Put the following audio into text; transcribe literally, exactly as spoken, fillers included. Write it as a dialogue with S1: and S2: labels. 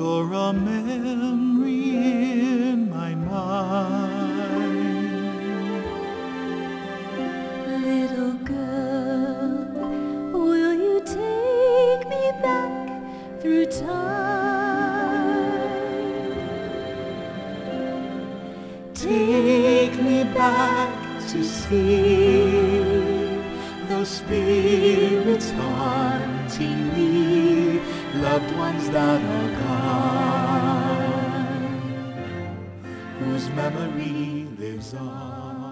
S1: You're a memory in my mind.
S2: Little girl, will you take me back through time?
S1: Take me back to see those spirits haunting me, loved ones that are gone, whose memory lives on.